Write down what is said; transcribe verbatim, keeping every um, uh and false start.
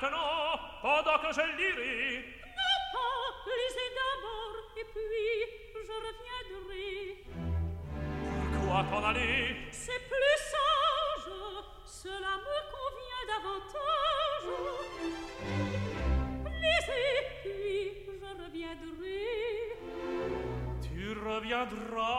maintenant, pendant que je lirai. Non pas, lisez d'abord, et puis je reviendrai. Pourquoi t'en aller? C'est plus sage, cela me convient davantage. Lisez, puis je reviendrai. Tu reviendras